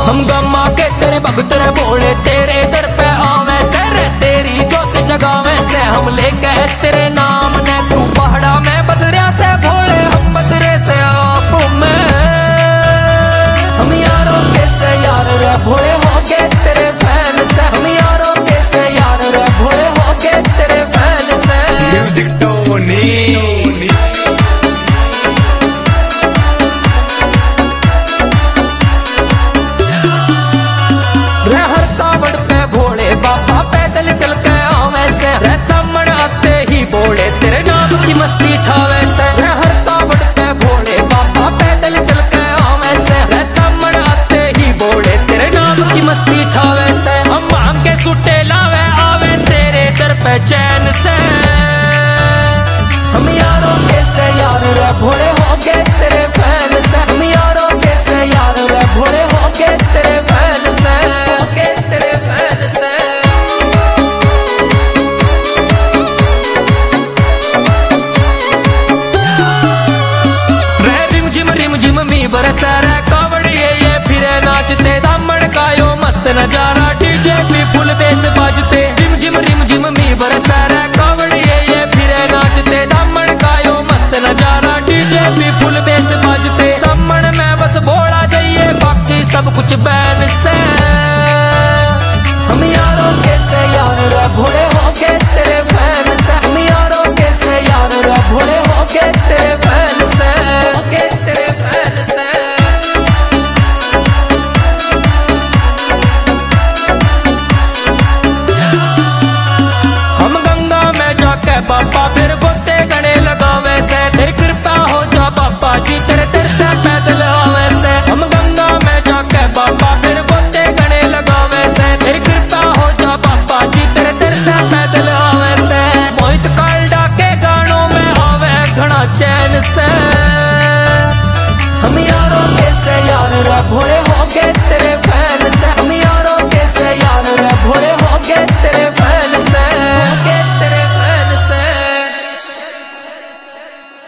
हम गमा के तेरे भगत रे भोले तेरे दर पे आवे से रे तेरी जोत जगावे से हम लेके तेरे नाम ने तू पहाड़ा में बस रहा से भोले हम बस रहे से आप में हम यारों के से यार रे भोले हो के तेरे फैन से हम यारों के से यार रे भोले हो के तेरे फैन से म्यूजिक टोनी तेरे नाम की मस्ती छावे से हर कावड़ पे भोले बाबा पैदल चल के आवे से सामण आते ही बोले तेरे नाम की मस्ती छावे से हम भांग के सुटे लावे आवे तेरे दर पे चैन से हम यारों के से यार रे भोले हो के तेरे फैन से हम यारों के से यार रे भोले हो के तेरे फैन से के तेरे फैन से बरसा रे कावड़िए ये फिरे नाचते सामण का यो मस्त नजारा डीजे पे फुल बेस बाजते रिम झिम मी बरसा रे कावड़िए ये फिरे नाचते सामण का यो मस्त नजारा डीजे पे फुल बेस बाजते सामण में बस भोला जाइए बाकी सब कुछ